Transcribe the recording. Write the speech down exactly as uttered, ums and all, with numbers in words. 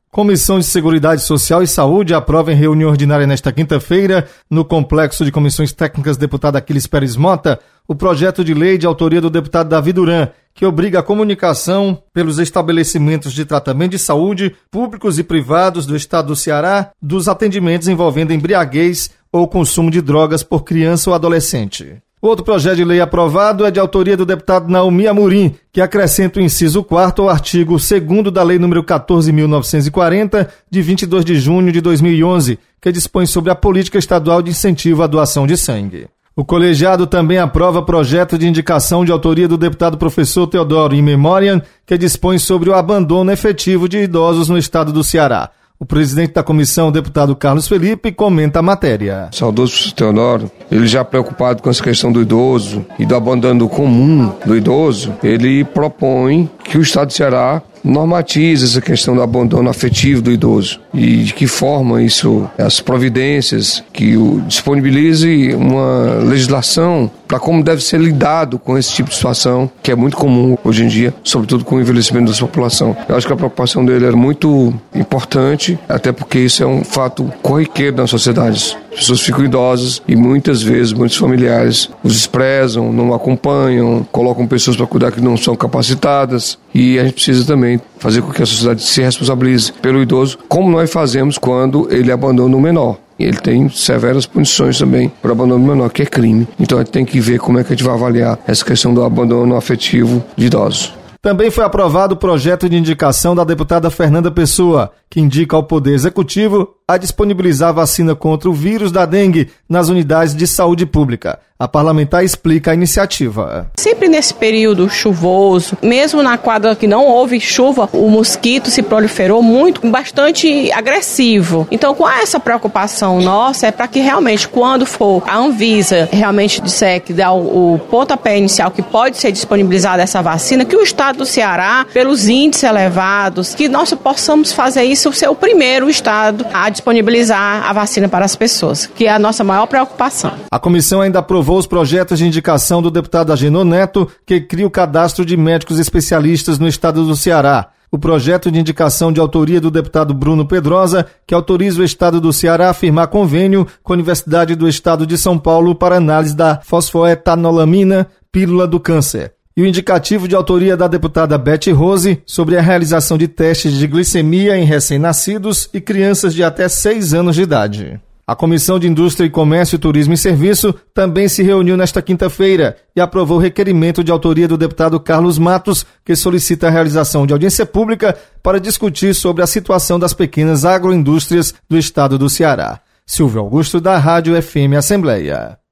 Comissão de Seguridade Social e Saúde aprova em reunião ordinária nesta quinta-feira, no Complexo de Comissões Técnicas deputado Aquiles Pérez Mota, o projeto de lei de autoria do deputado Davi Duran, que obriga a comunicação pelos estabelecimentos de tratamento de saúde, públicos e privados do estado do Ceará, dos atendimentos envolvendo embriaguez ou consumo de drogas por criança ou adolescente. O outro projeto de lei aprovado é de autoria do deputado Naomi Amorim, que acrescenta o inciso quarto ao artigo segundo da Lei número quatorze mil novecentos e quarenta, de vinte e dois de junho de dois mil e onze, que dispõe sobre a política estadual de incentivo à doação de sangue. O colegiado também aprova projeto de indicação de autoria do deputado professor Teodoro In Memoriam, que dispõe sobre o abandono efetivo de idosos no estado do Ceará. O presidente da comissão, o deputado Carlos Felipe, comenta a matéria. Saudoso professor Teodoro, ele já preocupado com essa questão do idoso e do abandono comum do idoso, ele propõe que o estado do Ceará normatiza essa questão do abandono afetivo do idoso e de que forma isso, as providências que o disponibilize uma legislação para como deve ser lidado com esse tipo de situação, que é muito comum hoje em dia, sobretudo com o envelhecimento da população. Eu acho que a preocupação dele era muito importante, até porque isso é um fato corriqueiro nas sociedades. As pessoas ficam idosas e muitas vezes muitos familiares os desprezam, não acompanham, colocam pessoas para cuidar que não são capacitadas, e a gente precisa também fazer com que a sociedade se responsabilize pelo idoso, como nós fazemos quando ele abandona o menor. Ele tem severas punições também por abandono menor, que é crime. Então a gente tem que ver como é que a gente vai avaliar essa questão do abandono afetivo de idosos. Também foi aprovado o projeto de indicação da deputada Fernanda Pessoa, que indica ao Poder Executivo a disponibilizar vacina contra o vírus da dengue nas unidades de saúde pública. A parlamentar explica a iniciativa. Sempre nesse período chuvoso, mesmo na quadra que não houve chuva, o mosquito se proliferou muito, bastante agressivo. Então, com essa preocupação nossa, é para que realmente, quando for a Anvisa realmente disser que dá o, o pontapé inicial que pode ser disponibilizada essa vacina, que o estado do Ceará, pelos índices elevados, que nós possamos fazer isso, ser o primeiro estado a disponibilizar a vacina para as pessoas, que é a nossa maior preocupação. A comissão ainda aprovou os projetos de indicação do deputado Agenor Neto, que cria o cadastro de médicos especialistas no estado do Ceará. O projeto de indicação de autoria do deputado Bruno Pedrosa, que autoriza o estado do Ceará a firmar convênio com a Universidade do Estado de São Paulo para análise da fosfoetanolamina, pílula do câncer. E o indicativo de autoria da deputada Beth Rose sobre a realização de testes de glicemia em recém-nascidos e crianças de até seis anos de idade. A Comissão de Indústria e Comércio, Turismo e Serviço também se reuniu nesta quinta-feira e aprovou o requerimento de autoria do deputado Carlos Matos, que solicita a realização de audiência pública para discutir sobre a situação das pequenas agroindústrias do estado do Ceará. Silvio Augusto, da Rádio F M Assembleia.